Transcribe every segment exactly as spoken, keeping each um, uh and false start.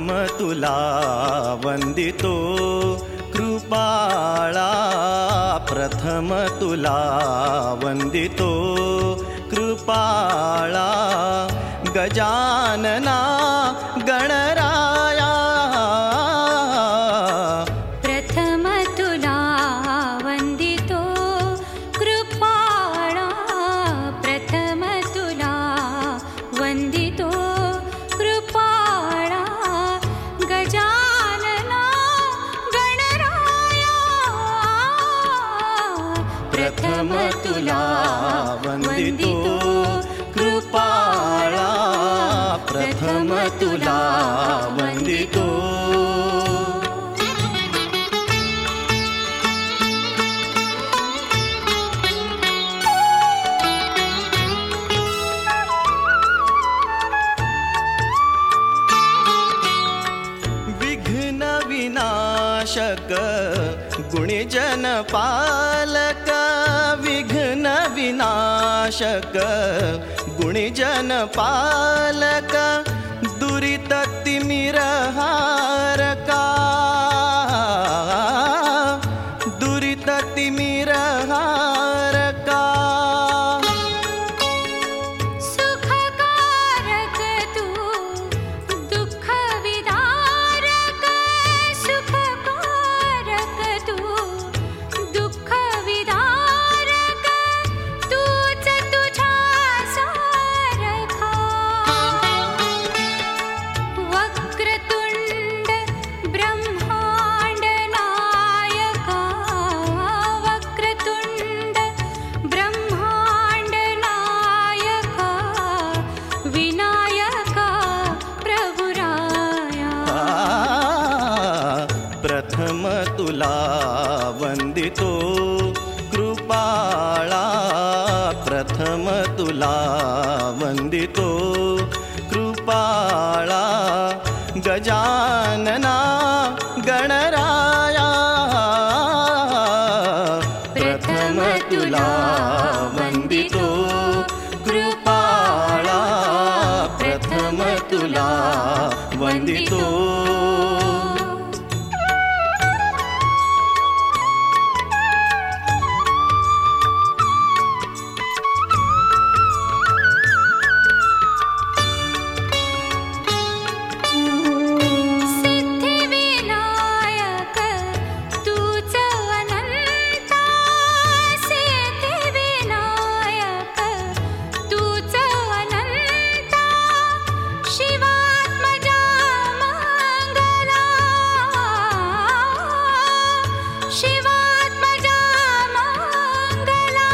प्रथम तुला वंदितो कृपाळा, प्रथम तुला वंदितो कृपाळा, गजानना गणराया, प्रथम तुला वंदितो कृपाळा, प्रथम तुला वंदितो कृपाळा, गजानना गणराया, प्रथम तुला वंदितो कृपाळा, प्रथम तुला वंदितो. विघ्न विनाशक गुणीजन पालक, विघ्न विनाशक गुणीजन पालक, दुरित तिमिरहारका, दुरित तिमिरहारका, सुखकारक तू दुःख विदारक, सुखकारक तू दुःख विदारक, तूच तुझ्या सारखा, वक्रतुंड ब्रह्मांड नायका, वक्रतुंड ब्रह्मांड नायका, विनायका प्रभुराया, प्रथम तुला वंदितो कृपाळा, प्रथम तुला वंदितो कृपाळा, गजानना गणराया, प्रथम तुला वंदितो कृपाळा, प्रथम तुला वंदितो. सिद्धिविनायक तूच अनंता, सिद्धिविनायक तूच अनंता, शिवात्मजा मंगला, शिवात्मजा मंगला,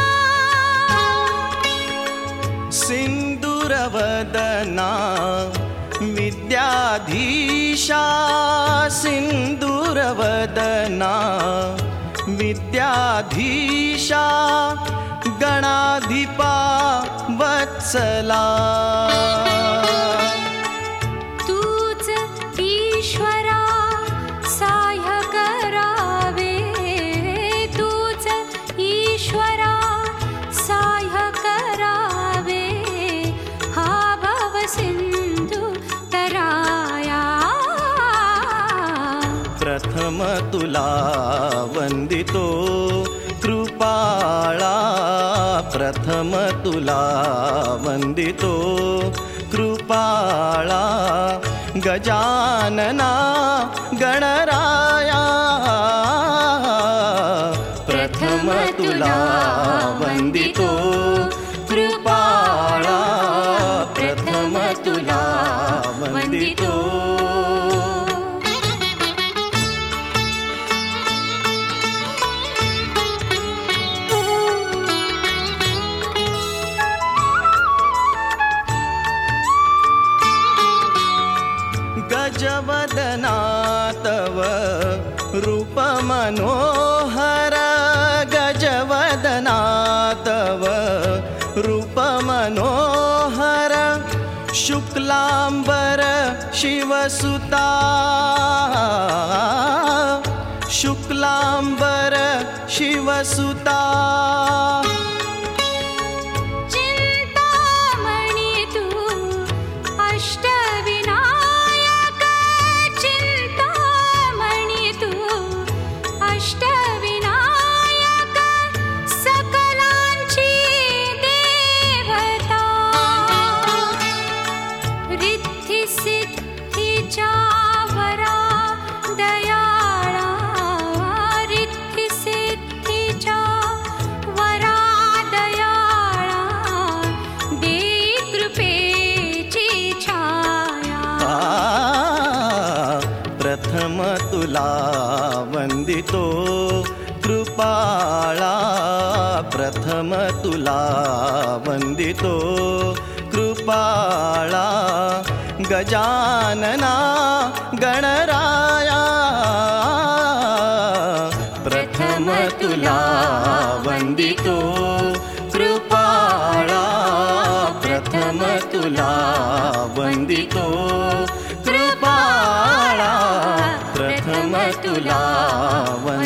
सिंदूरवदना विद्याधीशा, सिंदूरवदना विद्याधीशा, गणाधिपा वत्सला, तूच ईश्वरा साह्य करावे, तूच ईश्वरा साह्य करावे, हा भव सिंधू तराया, प्रथम तुला वंदितो कृपाळा, प्रथम तुला वंदितो कृपाळा, गजानना गणराया, प्रथम तुला वंदितो कृपाळा, प्रथम तुला वंदितो. गजवदना तव रूप मनोहर, गजवदना तव रूप मनोहर, शुक्लांबर शिवसुता, शुक्लांबर शिवसुता, चिंतामणी तू अष्टविनायक, तुला वंदितो कृपाळा प्रथम तुला वंदितो कृपाळा गजानना गणराया प्रथम तुला वंदितो कृपाळा प्रथम तुला वंदितो कृपाळा प्रथम तुला वंदितो